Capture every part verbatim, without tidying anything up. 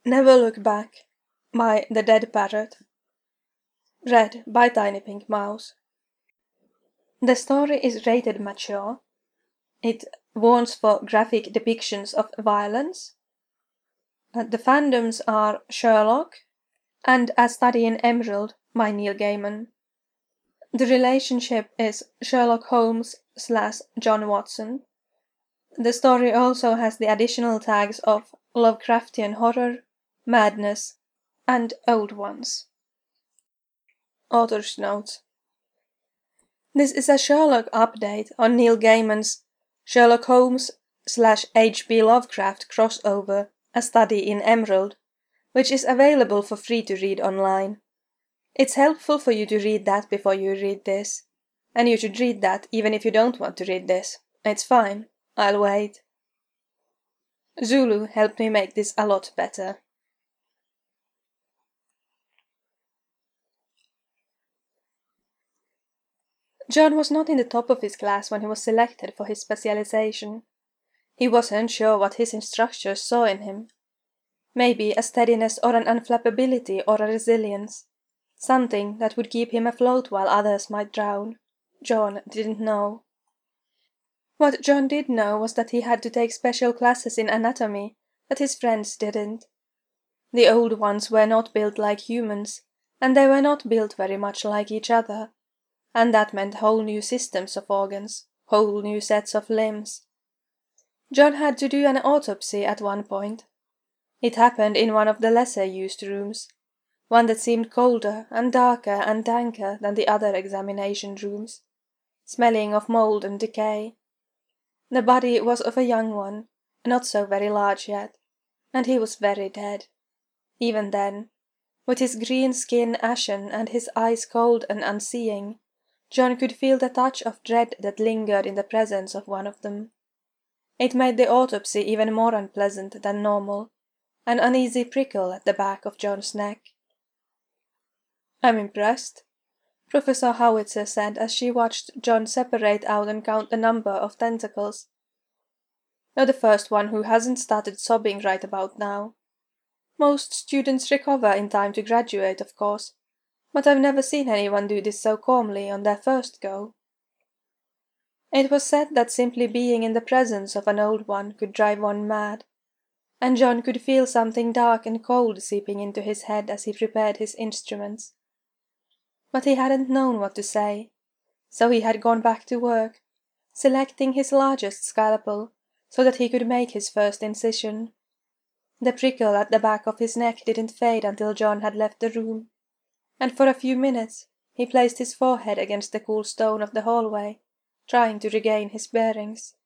Never Look Back by The Dead Parrot. Read by Tiny Pink Mouse. The story is rated mature. It warns for graphic depictions of violence. Uh, the fandoms are Sherlock and A Study in Emerald by Neil Gaiman. The relationship is Sherlock Holmes slash John Watson. The story also has the additional tags of Lovecraftian horror, madness, and old ones. Author's notes. This is a Sherlock update on Neil Gaiman's Sherlock Holmes slash H P Lovecraft crossover, A Study in Emerald, which is available for free to read online. It's helpful for you to read that before you read this, and you should read that even if you don't want to read this. It's fine. I'll wait. Zulu helped me make this a lot better. John was not in the top of his class when he was selected for his specialization. He wasn't sure what his instructors saw in him. Maybe a steadiness or an unflappability or a resilience. Something that would keep him afloat while others might drown. John didn't know. What John did know was that he had to take special classes in anatomy that his friends didn't. The old ones were not built like humans, and they were not built very much like each other. And that meant whole new systems of organs, whole new sets of limbs. John had to do an autopsy at one point. It happened in one of the lesser-used rooms, one that seemed colder and darker and danker than the other examination rooms, smelling of mould and decay. The body was of a young one, not so very large yet, and he was very dead. Even then, with his green skin ashen and his eyes cold and unseeing, John could feel the touch of dread that lingered in the presence of one of them. It made the autopsy even more unpleasant than normal, an uneasy prickle at the back of John's neck. "I'm impressed," Professor Howitzer said as she watched John separate out and count the number of tentacles. "You're the first one who hasn't started sobbing right about now. Most students recover in time to graduate, of course, but I've never seen anyone do this so calmly on their first go." It was said that simply being in the presence of an old one could drive one mad, and John could feel something dark and cold seeping into his head as he prepared his instruments. But he hadn't known what to say, so he had gone back to work, selecting his largest scalpel so that he could make his first incision. The prickle at the back of his neck didn't fade until John had left the room, and for a few minutes he placed his forehead against the cool stone of the hallway, trying to regain his bearings.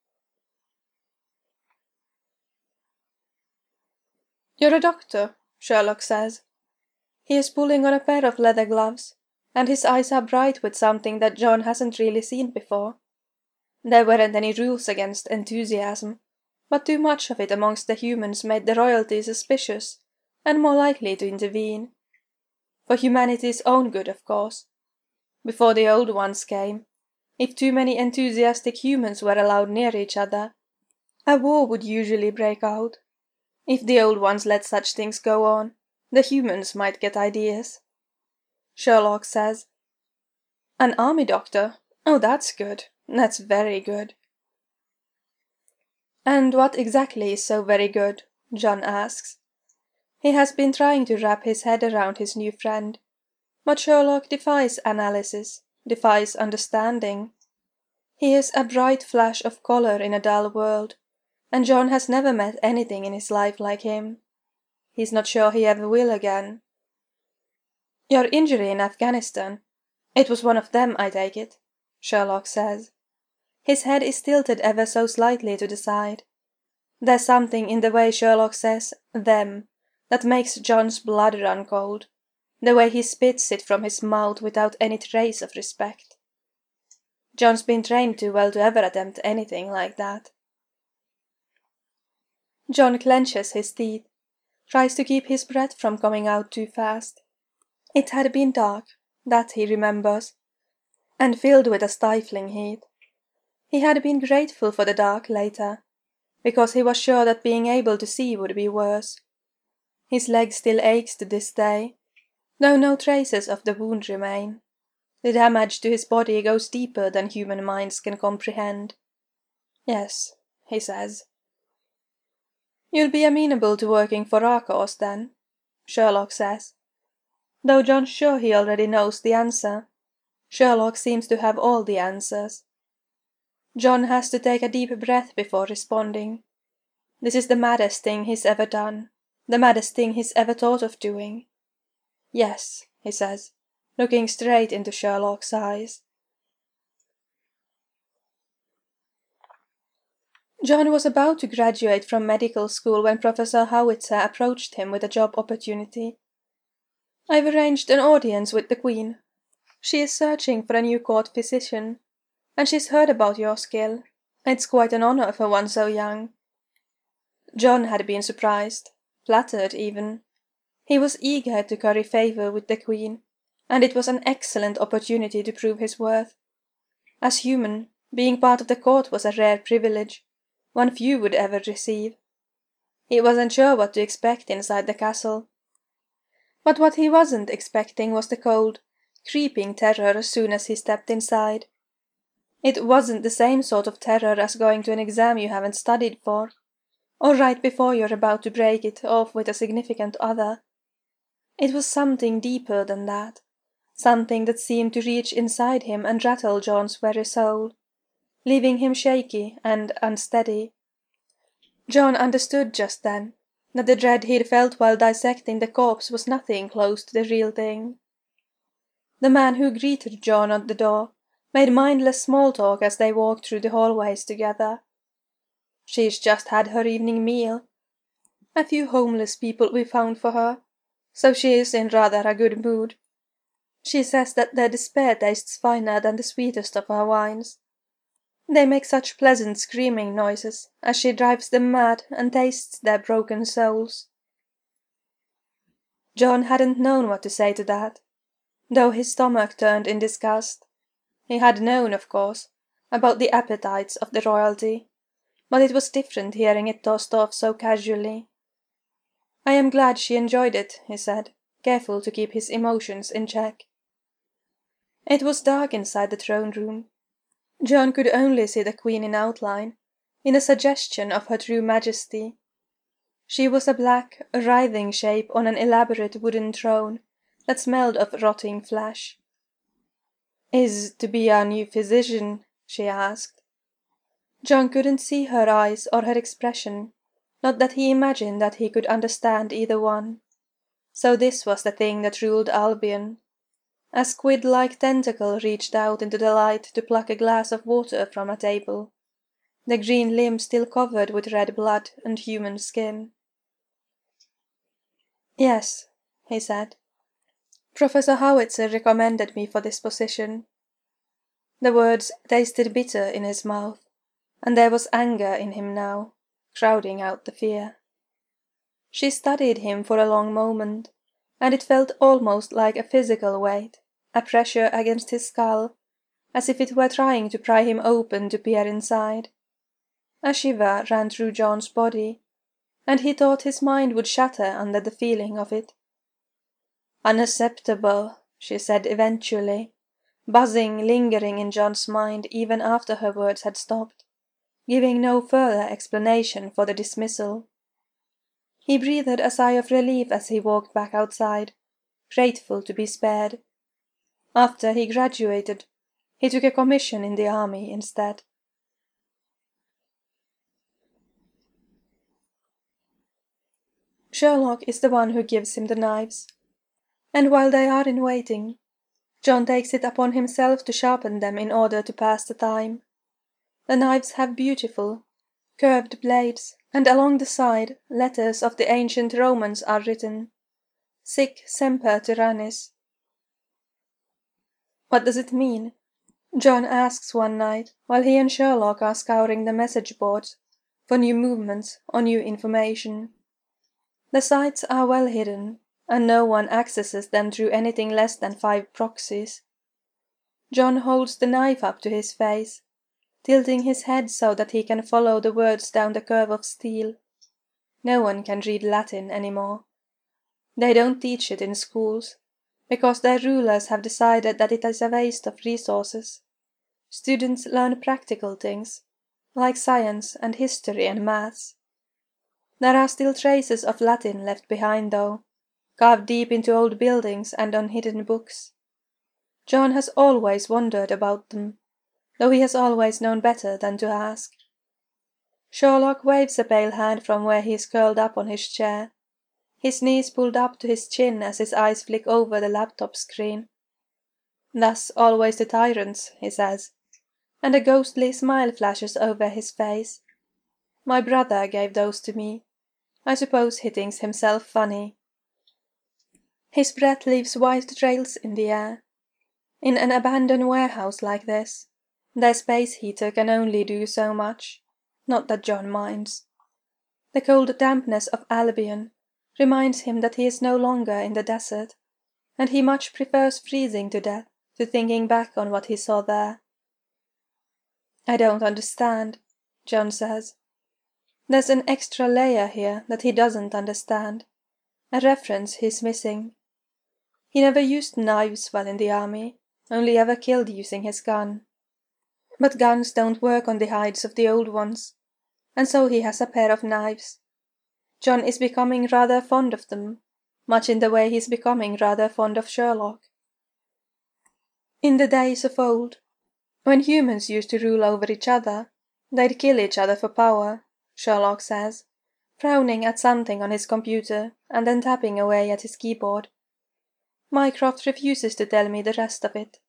"You're a doctor," Sherlock says. He is pulling on a pair of leather gloves, and his eyes are bright with something that John hasn't really seen before. There weren't any rules against enthusiasm, but too much of it amongst the humans made the royalty suspicious, and more likely to intervene. For humanity's own good, of course. Before the old ones came, if too many enthusiastic humans were allowed near each other, a war would usually break out. If the old ones let such things go on, the humans might get ideas. Sherlock says, "An army doctor? Oh, that's good. That's very good." "And what exactly is so very good?" John asks. He has been trying to wrap his head around his new friend, but Sherlock defies analysis, defies understanding. He is a bright flash of color in a dull world, and John has never met anything in his life like him. He's not sure he ever will again. "Your injury in Afghanistan? It was one of them, I take it," Sherlock says. His head is tilted ever so slightly to the side. There's something in the way Sherlock says "them" that makes John's blood run cold, the way he spits it from his mouth without any trace of respect. John's been trained too well to ever attempt anything like that. John clenches his teeth, tries to keep his breath from coming out too fast. It had been dark, that he remembers, and filled with a stifling heat. He had been grateful for the dark later, because he was sure that being able to see would be worse. His leg still aches to this day, though no traces of the wound remain. The damage to his body goes deeper than human minds can comprehend. Yes, he says. You'll be amenable to working for our cause, then, Sherlock says. Though John's sure he already knows the answer. Sherlock seems to have all the answers. John has to take a deep breath before responding. This is the maddest thing he's ever done, the maddest thing he's ever thought of doing. Yes, he says, looking straight into Sherlock's eyes. John was about to graduate from medical school when Professor Howitzer approached him with a job opportunity. I've arranged an audience with the Queen. She is searching for a new court physician, and she's heard about your skill. It's quite an honor for one so young. John had been surprised, flattered even. He was eager to curry favour with the Queen, and it was an excellent opportunity to prove his worth. As human, being part of the court was a rare privilege, one few would ever receive. He wasn't sure what to expect inside the castle. But what he wasn't expecting was the cold, creeping terror as soon as he stepped inside. It wasn't the same sort of terror as going to an exam you haven't studied for, or right before you're about to break it off with a significant other. It was something deeper than that, something that seemed to reach inside him and rattle John's very soul, leaving him shaky and unsteady. John understood just then that the dread he'd felt while dissecting the corpse was nothing close to the real thing. The man who greeted John at the door made mindless small talk as they walked through the hallways together. She's just had her evening meal. A few homeless people we found for her, so she is in rather a good mood. She says that their despair tastes finer than the sweetest of our wines. They make such pleasant screaming noises as she drives them mad and tastes their broken souls. John hadn't known what to say to that, though his stomach turned in disgust. He had known, of course, about the appetites of the royalty, but it was different hearing it tossed off so casually. I am glad she enjoyed it, he said, careful to keep his emotions in check. It was dark inside the throne room. John could only see the Queen in outline, in a suggestion of her true majesty. She was a black, writhing shape on an elaborate wooden throne that smelled of rotting flesh. "Is to be our new physician?" she asked. John couldn't see her eyes or her expression, not that he imagined that he could understand either one. So this was the thing that ruled Albion. A squid-like tentacle reached out into the light to pluck a glass of water from a table, the green limb still covered with red blood and human skin. "Yes," he said. "Professor Howitzer recommended me for this position." The words tasted bitter in his mouth, and there was anger in him now, crowding out the fear. She studied him for a long moment, and it felt almost like a physical weight, a pressure against his skull, as if it were trying to pry him open to peer inside. A shiver ran through John's body, and he thought his mind would shatter under the feeling of it. "Unacceptable," she said eventually, buzzing, lingering in John's mind even after her words had stopped, giving no further explanation for the dismissal. He breathed a sigh of relief as he walked back outside, grateful to be spared. After he graduated, he took a commission in the army instead. Sherlock is the one who gives him the knives, and while they are in waiting, John takes it upon himself to sharpen them in order to pass the time. The knives have beautiful, curved blades, and along the side letters of the ancient Romans are written, Sic semper tyrannis. What does it mean? John asks one night while he and Sherlock are scouring the message boards for new movements or new information. The sites are well hidden, and no one accesses them through anything less than five proxies. John holds the knife up to his face, tilting his head so that he can follow the words down the curve of steel. No one can read Latin anymore, They don't teach it in schools, because their rulers have decided that it is a waste of resources. Students learn practical things, like science and history and maths. There are still traces of Latin left behind, though, carved deep into old buildings and on hidden books. John has always wondered about them, though he has always known better than to ask. Sherlock waves a pale hand from where he is curled up on his chair, his knees pulled up to his chin as his eyes flick over the laptop screen. "Thus always to tyrants," he says, and a ghostly smile flashes over his face. "My brother gave those to me. I suppose he thinks himself funny." His breath leaves white trails in the air. In an abandoned warehouse like this, their space heater can only do so much. Not that John minds. The cold dampness of Albion reminds him that he is no longer in the desert, and he much prefers freezing to death to thinking back on what he saw there. "I don't understand," John says. There's an extra layer here that he doesn't understand, a reference he's missing. He never used knives while in the army, only ever killed using his gun. But guns don't work on the hides of the old ones, and so he has a pair of knives. John is becoming rather fond of them, much in the way he's becoming rather fond of Sherlock. In the days of old, when humans used to rule over each other, they'd kill each other for power, Sherlock says, frowning at something on his computer and then tapping away at his keyboard. Mycroft refuses to tell me the rest of it.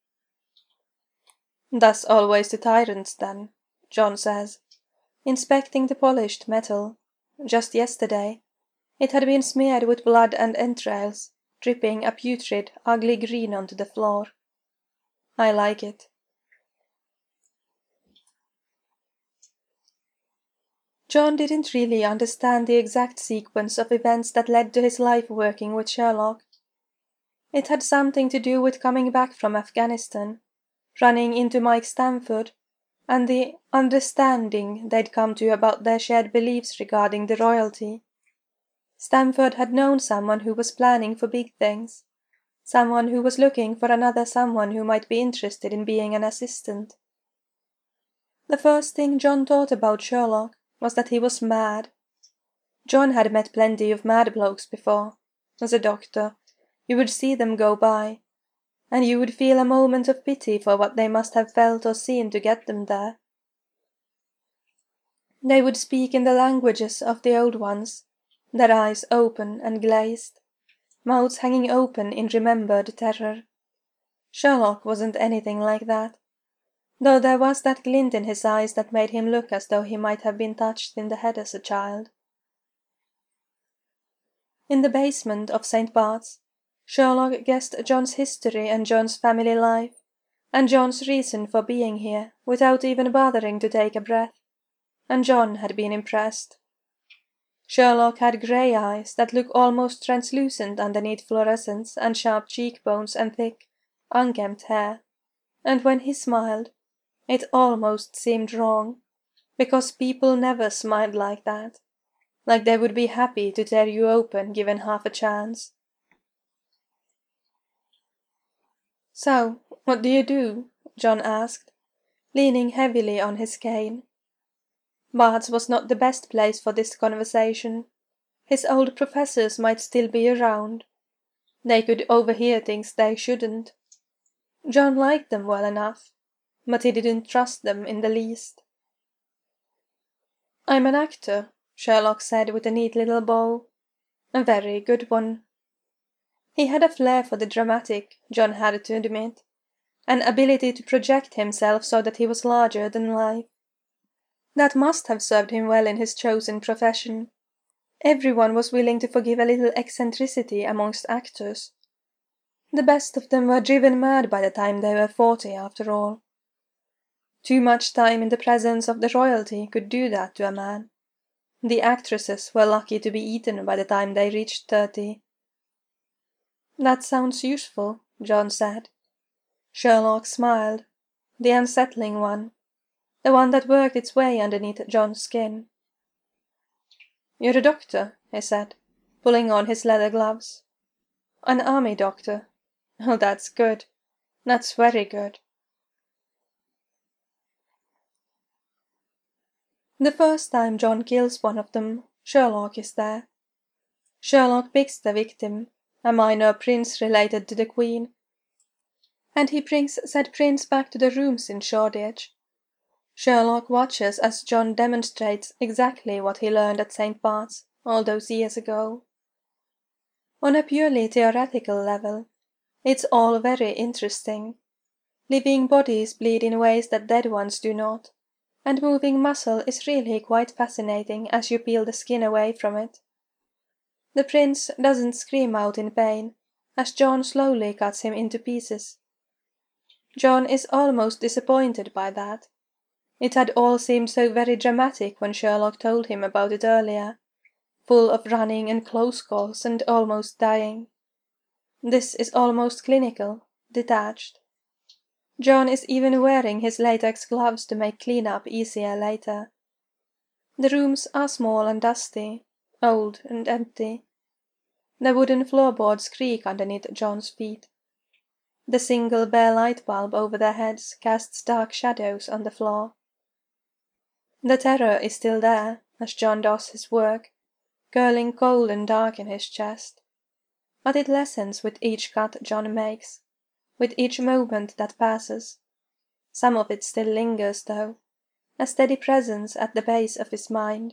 "Thus always to tyrants, then," John says, inspecting the polished metal. Just yesterday, it had been smeared with blood and entrails, dripping a putrid, ugly green onto the floor. I like it. John didn't really understand the exact sequence of events that led to his life working with Sherlock. It had something to do with coming back from Afghanistan, running into Mike Stamford, and the understanding they'd come to about their shared beliefs regarding the royalty. Stamford had known someone who was planning for big things, someone who was looking for another someone who might be interested in being an assistant. The first thing John thought about Sherlock was that he was mad. John had met plenty of mad blokes before. As a doctor, you would see them go by, and you would feel a moment of pity for what they must have felt or seen to get them there. They would speak in the languages of the old ones, their eyes open and glazed, mouths hanging open in remembered terror. Sherlock wasn't anything like that, though there was that glint in his eyes that made him look as though he might have been touched in the head as a child. In the basement of Saint Bart's, Sherlock guessed John's history and John's family life, and John's reason for being here, without even bothering to take a breath, and John had been impressed. Sherlock had grey eyes that look almost translucent underneath fluorescence and sharp cheekbones and thick, unkempt hair, and when he smiled, it almost seemed wrong, because people never smiled like that, like they would be happy to tear you open given half a chance. "So, what do you do?" John asked, leaning heavily on his cane. Bart's was not the best place for this conversation. His old professors might still be around. They could overhear things they shouldn't. John liked them well enough, but he didn't trust them in the least. "I'm an actor," Sherlock said with a neat little bow. "A very good one." He had a flair for the dramatic, John had to admit, an ability to project himself so that he was larger than life. That must have served him well in his chosen profession. Everyone was willing to forgive a little eccentricity amongst actors. The best of them were driven mad by the time they were forty, after all. Too much time in the presence of the royalty could do that to a man. The actresses were lucky to be eaten by the time they reached thirty. "That sounds useful," John said. Sherlock smiled, the unsettling one, the one that worked its way underneath John's skin. "You're a doctor," he said, pulling on his leather gloves. An army doctor. Oh, that's good. That's very good. The first time John kills one of them, Sherlock is there. Sherlock picks the victim, a minor prince related to the Queen, and he brings said prince back to the rooms in Shoreditch. Sherlock watches as John demonstrates exactly what he learned at Saint Bart's all those years ago. On a purely theoretical level, it's all very interesting. Living bodies bleed in ways that dead ones do not, and moving muscle is really quite fascinating as you peel the skin away from it. The prince doesn't scream out in pain, as John slowly cuts him into pieces. John is almost disappointed by that. It had all seemed so very dramatic when Sherlock told him about it earlier, full of running and close calls and almost dying. This is almost clinical, detached. John is even wearing his latex gloves to make clean-up easier later. The rooms are small and dusty, old and empty. The wooden floorboards creak underneath John's feet. The single bare light bulb over their heads casts dark shadows on the floor. The terror is still there as John does his work, curling cold and dark in his chest. But it lessens with each cut John makes, with each moment that passes. Some of it still lingers, though, a steady presence at the base of his mind.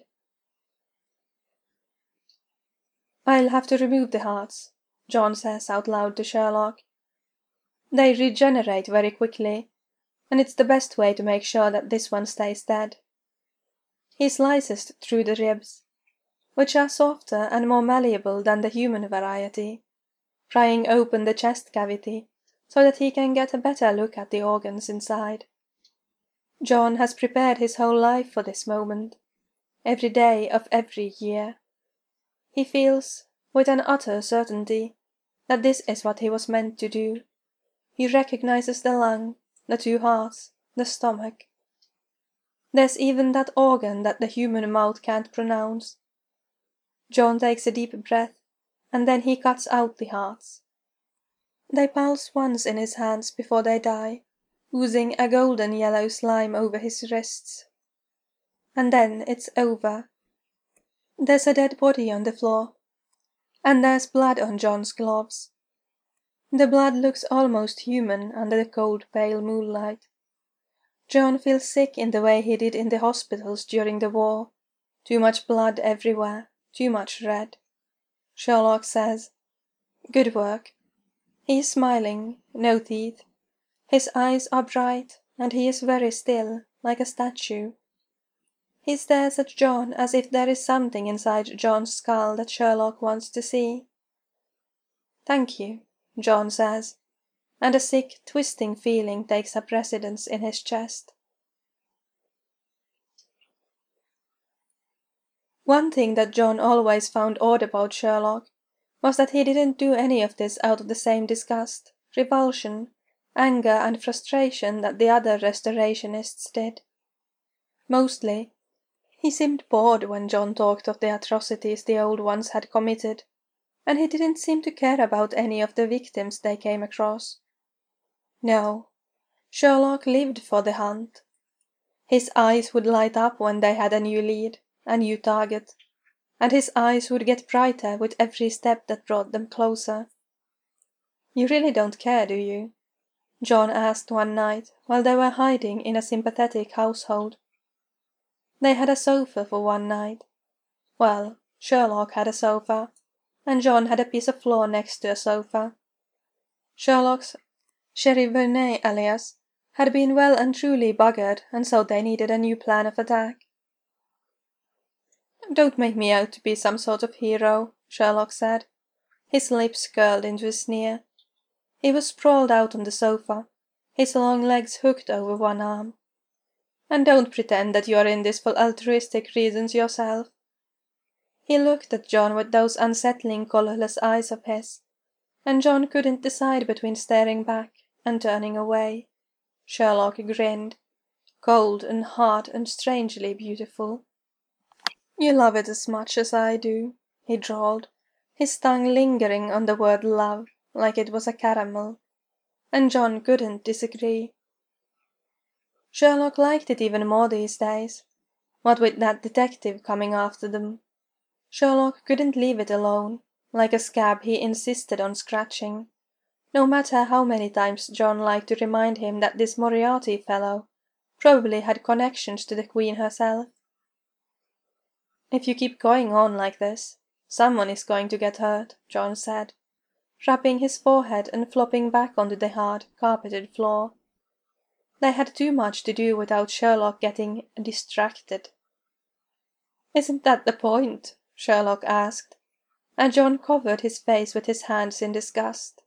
"I'll have to remove the hearts," John says out loud to Sherlock. "They regenerate very quickly, and it's the best way to make sure that this one stays dead." He slices through the ribs, which are softer and more malleable than the human variety, prying open the chest cavity so that he can get a better look at the organs inside. John has prepared his whole life for this moment, every day of every year. He feels, with an utter certainty, that this is what he was meant to do. He recognizes the lung, the two hearts, the stomach. There's even that organ that the human mouth can't pronounce. John takes a deep breath, and then he cuts out the hearts. They pulse once in his hands before they die, oozing a golden yellow slime over his wrists. And then it's over. There's a dead body on the floor, and there's blood on John's gloves. The blood looks almost human under the cold pale moonlight. John feels sick in the way he did in the hospitals during the war. Too much blood everywhere, too much red. Sherlock says, "Good work." He is smiling, no teeth. His eyes are bright, and he is very still, like a statue. He stares at John as if there is something inside John's skull that Sherlock wants to see. "Thank you," John says, and a sick, twisting feeling takes up residence in his chest. One thing that John always found odd about Sherlock was that he didn't do any of this out of the same disgust, revulsion, anger and frustration that the other restorationists did. Mostly, he seemed bored when John talked of the atrocities the old ones had committed, and he didn't seem to care about any of the victims they came across. No, Sherlock lived for the hunt. His eyes would light up when they had a new lead, a new target, and his eyes would get brighter with every step that brought them closer. "You really don't care, do you?" John asked one night while they were hiding in a sympathetic household. They had a sofa for one night. Well, Sherlock had a sofa, and John had a piece of floor next to a sofa. Sherlock's Sheriff Vernet alias had been well and truly buggered, and so they needed a new plan of attack. "Don't make me out to be some sort of hero," Sherlock said. His lips curled into a sneer. He was sprawled out on the sofa, his long legs hooked over one arm. "And don't pretend that you're in this for altruistic reasons yourself." He looked at John with those unsettling colourless eyes of his, and John couldn't decide between staring back and turning away. Sherlock grinned, cold and hard and strangely beautiful. "You love it as much as I do," he drawled, his tongue lingering on the word love like it was a caramel, and John couldn't disagree. Sherlock liked it even more these days, what with that detective coming after them. Sherlock couldn't leave it alone, like a scab he insisted on scratching, no matter how many times John liked to remind him that this Moriarty fellow probably had connections to the Queen herself. "If you keep going on like this, someone is going to get hurt," John said, rubbing his forehead and flopping back onto the hard, carpeted floor. They had too much to do without Sherlock getting distracted. "Isn't that the point?" Sherlock asked, and John covered his face with his hands in disgust.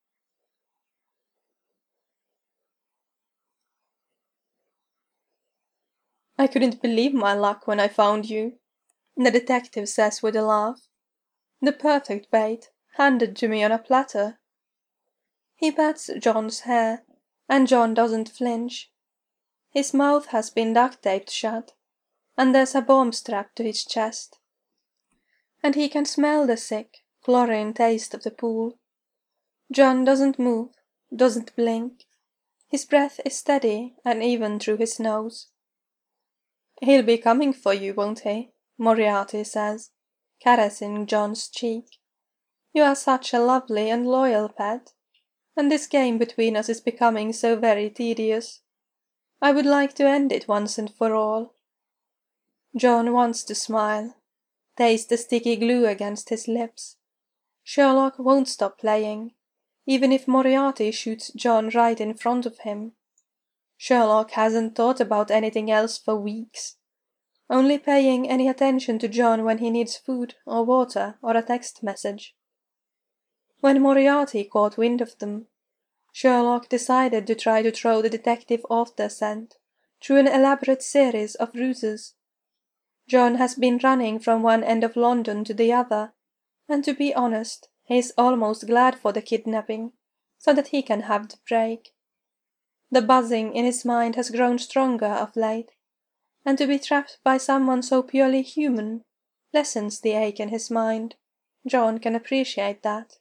"I couldn't believe my luck when I found you," the detective says with a laugh. "The perfect bait, handed to me on a platter." He pats John's hair, and John doesn't flinch. His mouth has been duct-taped shut, and there's a bomb strapped to his chest. And he can smell the sick, chlorine taste of the pool. John doesn't move, doesn't blink. His breath is steady and even through his nose. "He'll be coming for you, won't he?" Moriarty says, caressing John's cheek. "You are such a lovely and loyal pet, and this game between us is becoming so very tedious. I would like to end it once and for all." John wants to smile, taste the sticky glue against his lips. Sherlock won't stop playing, even if Moriarty shoots John right in front of him. Sherlock hasn't thought about anything else for weeks, only paying any attention to John when he needs food or water or a text message. When Moriarty caught wind of them, Sherlock decided to try to throw the detective off their scent through an elaborate series of ruses. John has been running from one end of London to the other, and to be honest, he is almost glad for the kidnapping, so that he can have the break. The buzzing in his mind has grown stronger of late, and to be trapped by someone so purely human lessens the ache in his mind. John can appreciate that.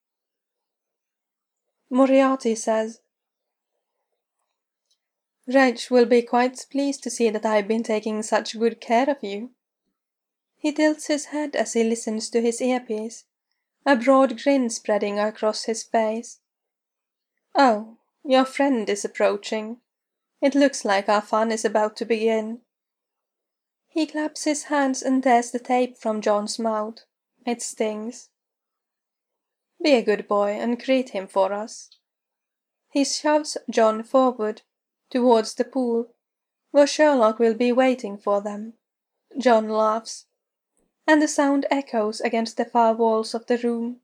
Moriarty says, "Reg will be quite pleased to see that I have been taking such good care of you." He tilts his head as he listens to his earpiece, a broad grin spreading across his face. "Oh, your friend is approaching. It looks like our fun is about to begin." He claps his hands and tears the tape from John's mouth. It stings. "Be a good boy and greet him for us." He shoves John forward, towards the pool, where Sherlock will be waiting for them. John laughs, and the sound echoes against the far walls of the room.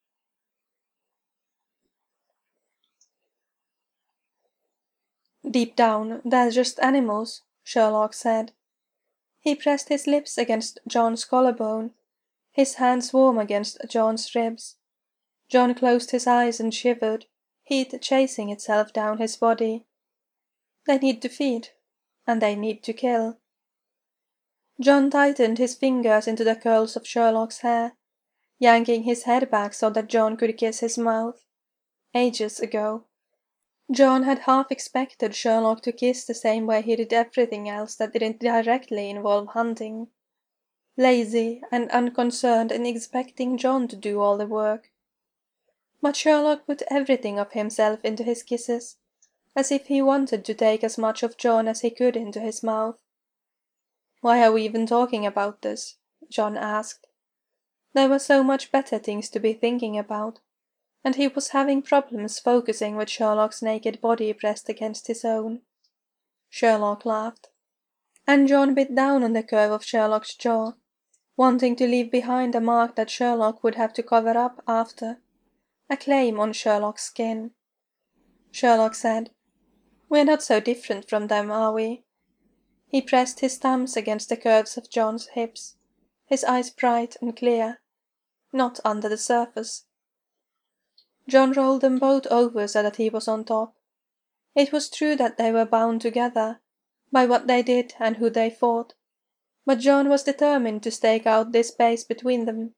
"Deep down, they're just animals," Sherlock said. He pressed his lips against John's collarbone, his hands warm against John's ribs. John closed his eyes and shivered, heat chasing itself down his body. They need to feed, and they need to kill. John tightened his fingers into the curls of Sherlock's hair, yanking his head back so that John could kiss his mouth. Ages ago, John had half expected Sherlock to kiss the same way he did everything else that didn't directly involve hunting. Lazy and unconcerned in expecting John to do all the work. But Sherlock put everything of himself into his kisses, as if he wanted to take as much of John as he could into his mouth. "Why are we even talking about this?" John asked. There were so much better things to be thinking about, and he was having problems focusing with Sherlock's naked body pressed against his own. Sherlock laughed, and John bit down on the curve of Sherlock's jaw, wanting to leave behind a mark that Sherlock would have to cover up after, a claim on Sherlock's skin. Sherlock said, "We're not so different from them, are we?" He pressed his thumbs against the curves of John's hips, his eyes bright and clear. "Not under the surface." John rolled them both over so that he was on top. It was true that they were bound together, by what they did and who they fought, but John was determined to stake out this space between them,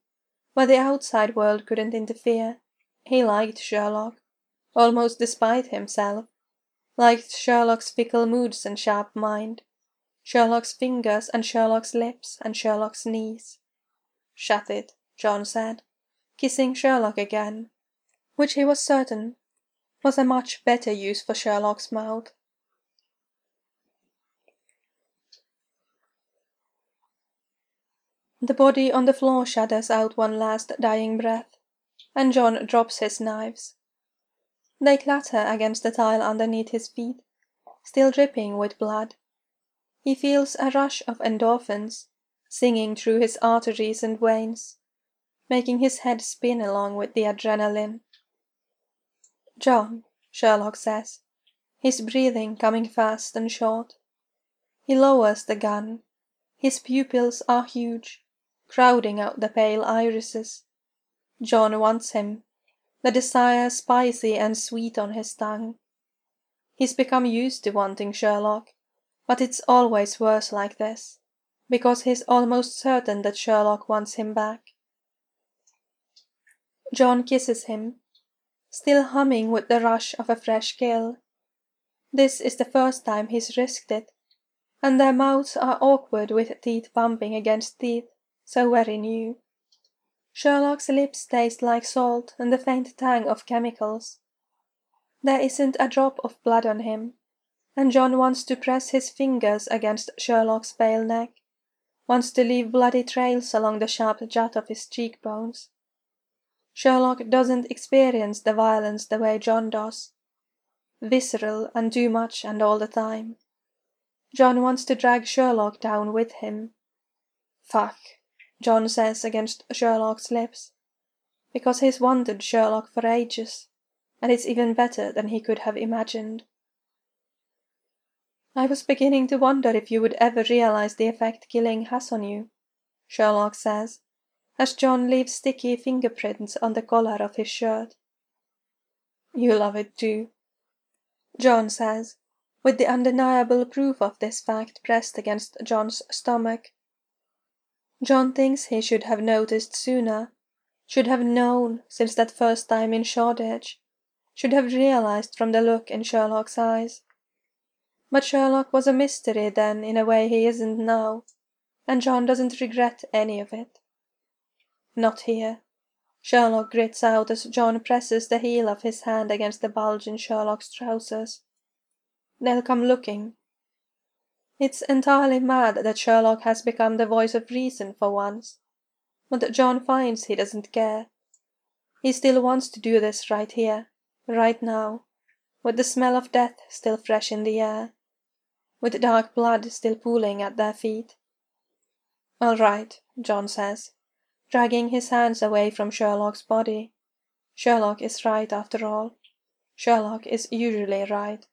But the outside world couldn't interfere. He liked Sherlock, almost despite himself, liked Sherlock's fickle moods and sharp mind, Sherlock's fingers and Sherlock's lips and Sherlock's knees. "Shut it," John said, kissing Sherlock again, which he was certain was a much better use for Sherlock's mouth. The body on the floor shudders out one last dying breath, and John drops his knives. They clatter against the tile underneath his feet, still dripping with blood. He feels a rush of endorphins singing through his arteries and veins, making his head spin along with the adrenaline. "John," Sherlock says, his breathing coming fast and short. He lowers the gun. His pupils are huge, crowding out the pale irises. John wants him, the desire spicy and sweet on his tongue. He's become used to wanting Sherlock, but it's always worse like this, because he's almost certain that Sherlock wants him back. John kisses him, still humming with the rush of a fresh kill. This is the first time he's risked it, and their mouths are awkward with teeth bumping against teeth, so very new. Sherlock's lips taste like salt and the faint tang of chemicals. There isn't a drop of blood on him, and John wants to press his fingers against Sherlock's pale neck, wants to leave bloody trails along the sharp jut of his cheekbones. Sherlock doesn't experience the violence the way John does. Visceral and too much and all the time. John wants to drag Sherlock down with him. "Fuck," John says against Sherlock's lips, because he's wanted Sherlock for ages, and it's even better than he could have imagined. "I was beginning to wonder if you would ever realize the effect killing has on you," Sherlock says, as John leaves sticky fingerprints on the collar of his shirt. "You love it too," John says, with the undeniable proof of this fact pressed against John's stomach. John thinks he should have noticed sooner, should have known since that first time in Shoreditch, should have realized from the look in Sherlock's eyes. But Sherlock was a mystery then in a way he isn't now, and John doesn't regret any of it. "Not here," Sherlock grits out as John presses the heel of his hand against the bulge in Sherlock's trousers. "They'll come looking." It's entirely mad that Sherlock has become the voice of reason for once, but John finds he doesn't care. He still wants to do this right here, right now, with the smell of death still fresh in the air, with dark blood still pooling at their feet. "All right," John says, dragging his hands away from Sherlock's body. Sherlock is right after all. Sherlock is usually right.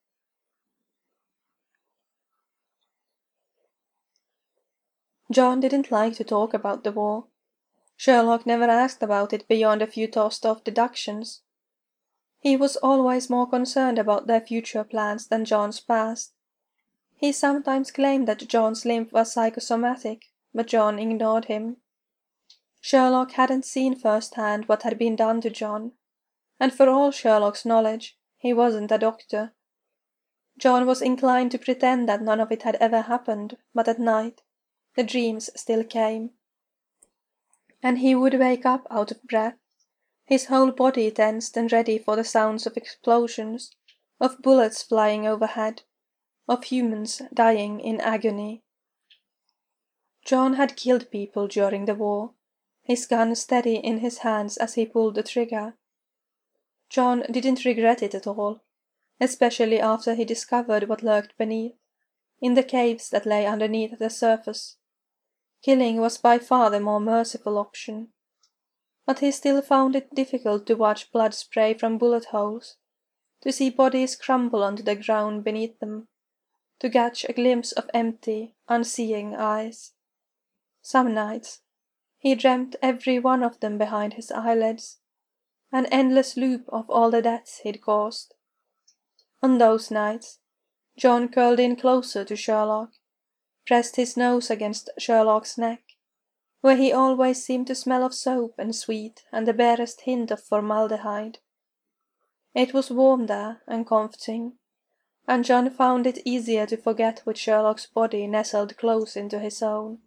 John didn't like to talk about the war. Sherlock never asked about it beyond a few tossed-off deductions. He was always more concerned about their future plans than John's past. He sometimes claimed that John's limp was psychosomatic, but John ignored him. Sherlock hadn't seen firsthand what had been done to John, and for all Sherlock's knowledge, he wasn't a doctor. John was inclined to pretend that none of it had ever happened, but at night, the dreams still came. And he would wake up out of breath, his whole body tensed and ready for the sounds of explosions, of bullets flying overhead, of humans dying in agony. John had killed people during the war, his gun steady in his hands as he pulled the trigger. John didn't regret it at all, especially after he discovered what lurked beneath, in the caves that lay underneath the surface. Killing was by far the more merciful option. But he still found it difficult to watch blood spray from bullet holes, to see bodies crumble onto the ground beneath them, to catch a glimpse of empty, unseeing eyes. Some nights, he dreamt every one of them behind his eyelids, an endless loop of all the deaths he'd caused. On those nights, John curled in closer to Sherlock, pressed his nose against Sherlock's neck, where he always seemed to smell of soap and sweet and the barest hint of formaldehyde. It was warm there and comforting, and John found it easier to forget with Sherlock's body nestled close into his own.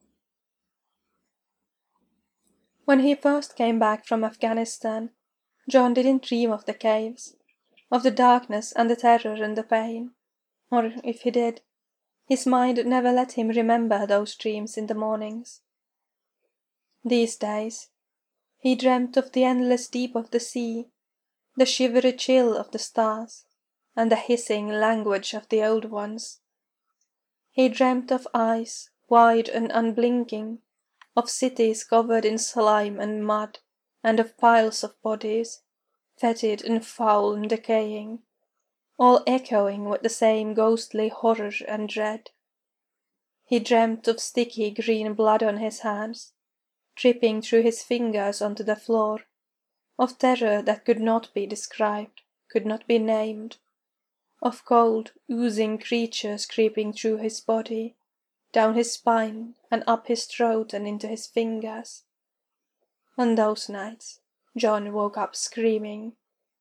When he first came back from Afghanistan, John didn't dream of the caves, of the darkness and the terror and the pain. Or if he did, his mind never let him remember those dreams in the mornings. These days, he dreamt of the endless deep of the sea, the shivery chill of the stars, and the hissing language of the old ones. He dreamt of eyes, wide and unblinking, of cities covered in slime and mud, and of piles of bodies, fetid and foul and decaying, all echoing with the same ghostly horror and dread. He dreamt of sticky green blood on his hands, dripping through his fingers onto the floor, of terror that could not be described, could not be named, of cold, oozing creatures creeping through his body, down his spine and up his throat and into his fingers. On those nights, John woke up screaming.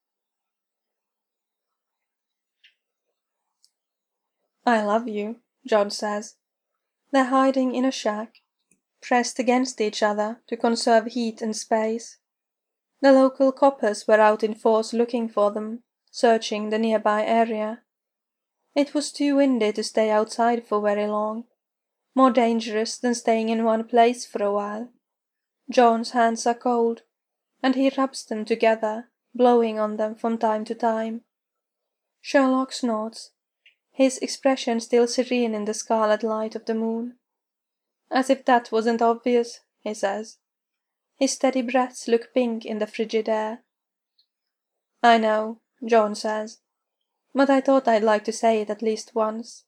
"I love you," John says. They're hiding in a shack, pressed against each other to conserve heat and space. The local coppers were out in force looking for them, searching the nearby area. It was too windy to stay outside for very long, more dangerous than staying in one place for a while. John's hands are cold, and he rubs them together, blowing on them from time to time. Sherlock snorts, his expression still serene in the scarlet light of the moon. "As if that wasn't obvious," he says. His steady breaths look pink in the frigid air. "I know," John says, "but I thought I'd like to say it at least once."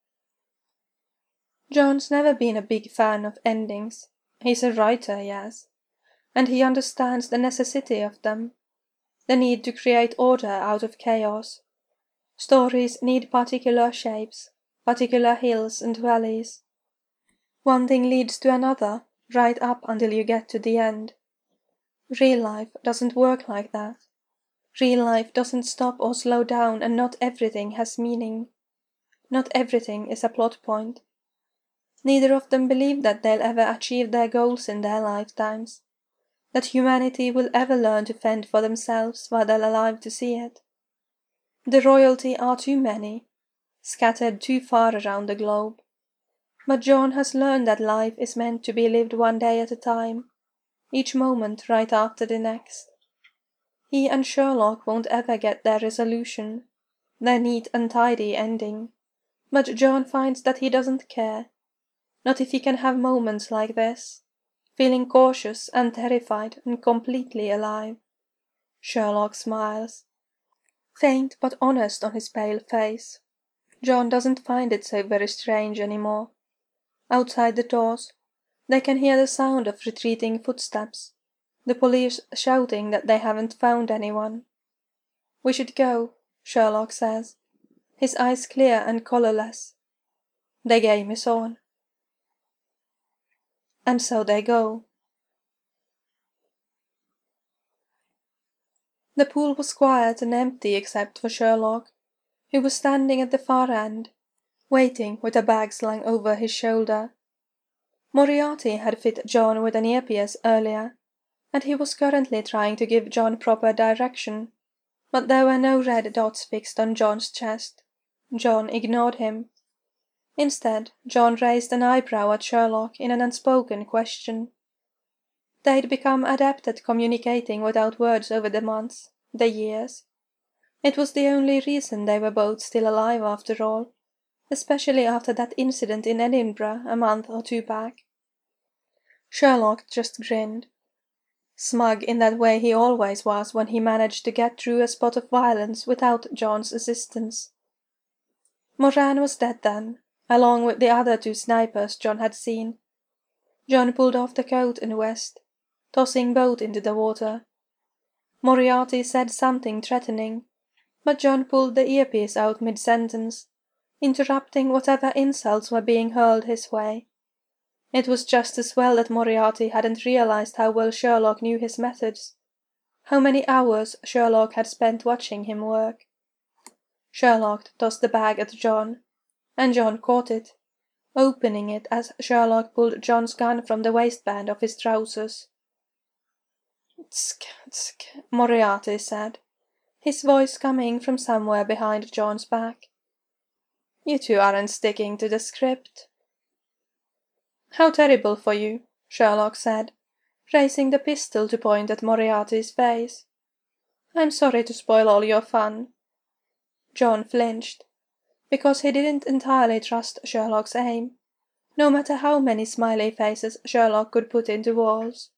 John's never been a big fan of endings. He's a writer, yes, and he understands the necessity of them, the need to create order out of chaos. Stories need particular shapes, particular hills and valleys. One thing leads to another, right up until you get to the end. Real life doesn't work like that. Real life doesn't stop or slow down, and not everything has meaning. Not everything is a plot point. Neither of them believe that they'll ever achieve their goals in their lifetimes, that humanity will ever learn to fend for themselves while they're alive to see it. The royalty are too many, scattered too far around the globe. But John has learned that life is meant to be lived one day at a time, each moment right after the next. He and Sherlock won't ever get their resolution, their neat and tidy ending, but John finds that he doesn't care, not if he can have moments like this, feeling cautious and terrified and completely alive. Sherlock smiles, faint but honest on his pale face. John doesn't find it so very strange anymore. Outside the doors, they can hear the sound of retreating footsteps, the police shouting that they haven't found anyone. "We should go," Sherlock says, his eyes clear and colourless. "The game is on." And so they go. The pool was quiet and empty except for Sherlock, who was standing at the far end, waiting with a bag slung over his shoulder. Moriarty had fit John with an earpiece earlier, and he was currently trying to give John proper direction, but there were no red dots fixed on John's chest. John ignored him. Instead, John raised an eyebrow at Sherlock in an unspoken question. They'd become adept at communicating without words over the months, the years. It was the only reason they were both still alive after all, especially after that incident in Edinburgh a month or two back. Sherlock just grinned, smug in that way he always was when he managed to get through a spot of violence without John's assistance. Moran was dead then, along with the other two snipers John had seen. John pulled off the coat and vest, tossing both into the water. Moriarty said something threatening, but John pulled the earpiece out mid-sentence, interrupting whatever insults were being hurled his way. It was just as well that Moriarty hadn't realized how well Sherlock knew his methods, how many hours Sherlock had spent watching him work. Sherlock tossed the bag at John, and John caught it, opening it as Sherlock pulled John's gun from the waistband of his trousers. "Tsk, tsk," Moriarty said, his voice coming from somewhere behind John's back. "You two aren't sticking to the script." "How terrible for you," Sherlock said, raising the pistol to point at Moriarty's face. "I'm sorry to spoil all your fun." John flinched, because he didn't entirely trust Sherlock's aim, no matter how many smiley faces Sherlock could put into walls.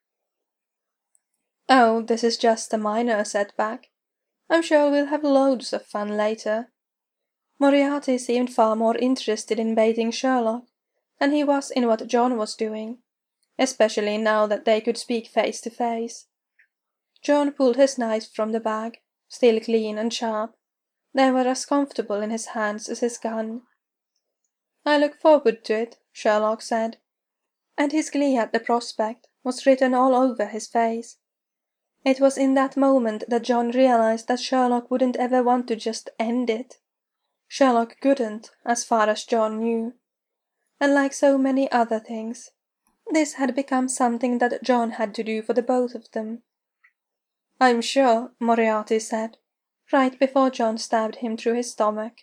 "Oh, this is just a minor setback. I'm sure we'll have loads of fun later." Moriarty seemed far more interested in baiting Sherlock than he was in what John was doing, especially now that they could speak face to face. John pulled his knife from the bag, still clean and sharp. They were as comfortable in his hands as his gun. "I look forward to it," Sherlock said, and his glee at the prospect was written all over his face. It was in that moment that John realized that Sherlock wouldn't ever want to just end it. Sherlock couldn't, as far as John knew. And like so many other things, this had become something that John had to do for the both of them. "I'm sure," Moriarty said, right before John stabbed him through his stomach.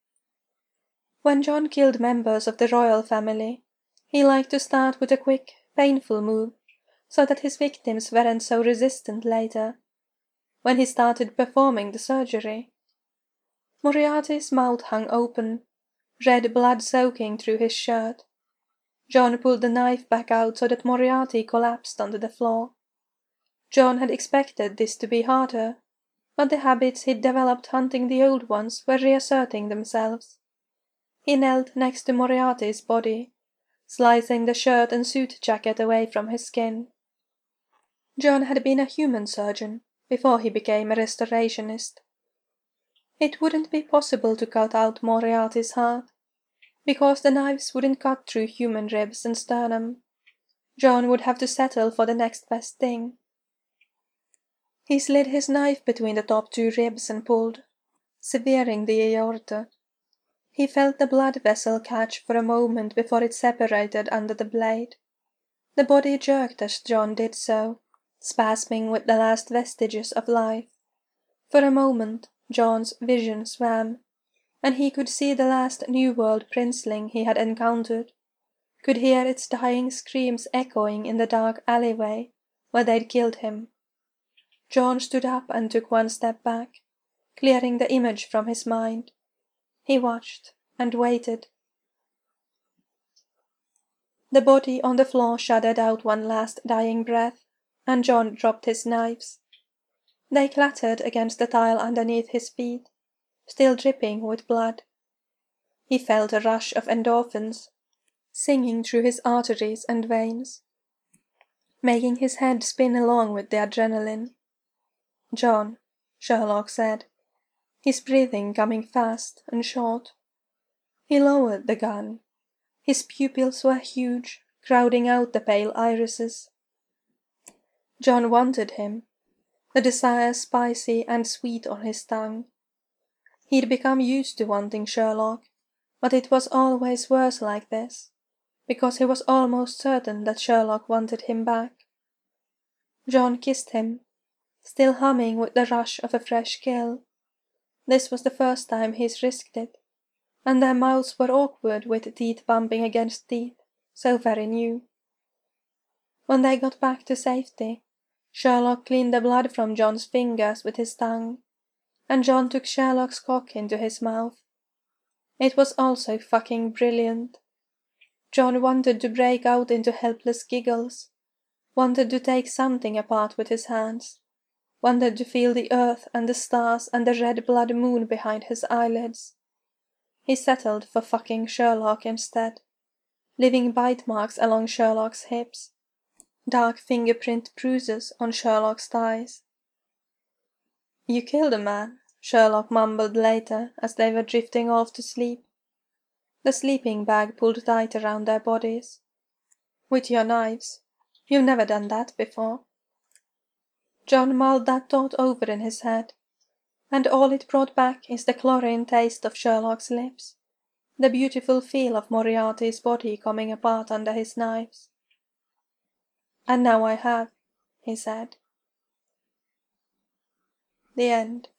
When John killed members of the royal family, he liked to start with a quick, painful move, so that his victims weren't so resistant later, when he started performing the surgery. Moriarty's mouth hung open, red blood soaking through his shirt. John pulled the knife back out so that Moriarty collapsed onto the floor. John had expected this to be harder, but the habits he'd developed hunting the old ones were reasserting themselves. He knelt next to Moriarty's body, slicing the shirt and suit jacket away from his skin. John had been a human surgeon before he became a restorationist. It wouldn't be possible to cut out Moriarty's heart, because the knives wouldn't cut through human ribs and sternum. John would have to settle for the next best thing. He slid his knife between the top two ribs and pulled, severing the aorta. He felt the blood vessel catch for a moment before it separated under the blade. The body jerked as John did so, spasming with the last vestiges of life. For a moment, John's vision swam, and he could see the last New World princeling he had encountered, could hear its dying screams echoing in the dark alleyway where they'd killed him. John stood up and took one step back, clearing the image from his mind. He watched and waited. The body on the floor shuddered out one last dying breath, and John dropped his knives. They clattered against the tile underneath his feet, still dripping with blood. He felt a rush of endorphins, singing through his arteries and veins, making his head spin along with the adrenaline. "John," Sherlock said, his breathing coming fast and short. He lowered the gun. His pupils were huge, crowding out the pale irises. John wanted him, the desire spicy and sweet on his tongue. He'd become used to wanting Sherlock, but it was always worse like this, because he was almost certain that Sherlock wanted him back. John kissed him, still humming with the rush of a fresh kill. This was the first time he's risked it, and their mouths were awkward with teeth bumping against teeth, so very new. When they got back to safety, Sherlock cleaned the blood from John's fingers with his tongue, and John took Sherlock's cock into his mouth. It was also fucking brilliant. John wanted to break out into helpless giggles, wanted to take something apart with his hands, wanted to feel the earth and the stars and the red blood moon behind his eyelids. He settled for fucking Sherlock instead, leaving bite marks along Sherlock's hips, dark fingerprint bruises on Sherlock's thighs. "You killed a man," Sherlock mumbled later as they were drifting off to sleep. The sleeping bag pulled tight around their bodies. With your knives. You've never done that before. John mulled that thought over in his head, and all it brought back is the chlorine taste of Sherlock's lips, the beautiful feel of Moriarty's body coming apart under his knives. "And now I have," he said. The end.